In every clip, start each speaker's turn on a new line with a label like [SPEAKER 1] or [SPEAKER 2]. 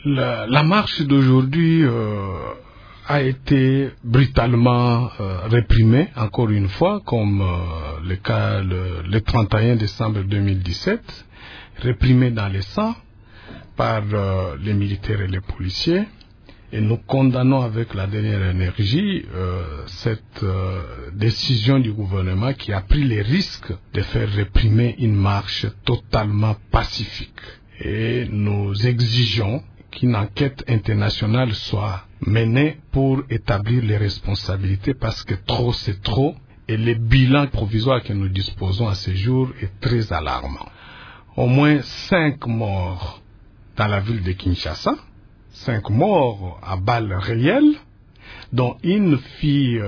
[SPEAKER 1] La marche d'aujourd'hui a été brutalement réprimée, encore une fois, comme le cas le 31 décembre 2017, réprimée dans les sangs par les militaires et les policiers. Et nous condamnons avec la dernière énergie cette décision du gouvernement qui a pris les risques de faire réprimer une marche totalement pacifique. Et nous exigeons qu'une enquête internationale soit menée pour établir les responsabilités parce que trop c'est trop et le bilan provisoire que nous disposons à ce jour est très alarmant. Au moins 5 morts dans la ville de Kinshasa, 5 morts à balles réelles, dont une fille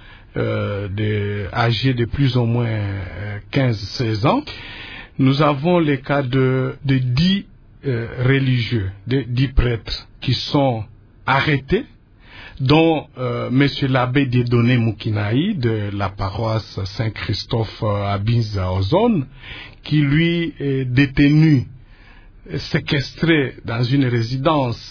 [SPEAKER 1] âgée de plus ou moins 15-16 ans. Nous avons les cas de 10 religieux, de 10 prêtres qui sont arrêtés, dont monsieur l'abbé Dieudonné Moukinaï de la paroisse Saint-Christophe à Binza-Ozone, qui lui est détenu, séquestré dans une résidence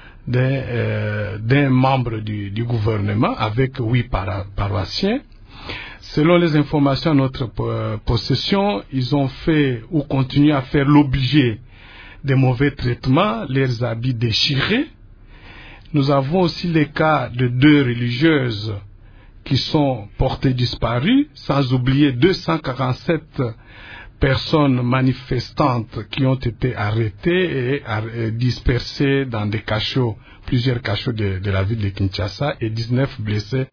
[SPEAKER 1] d'un membre du gouvernement avec 8 paroissiens. Selon les informations à notre possession, ils ont fait ou continuent à faire l'objet de mauvais traitements, leurs habits déchirés. Nous avons aussi les cas de 2 religieuses qui sont portées disparues, sans oublier 247 personnes manifestantes qui ont été arrêtées et dispersées dans des cachots, plusieurs cachots de la ville de Kinshasa et 19 blessés.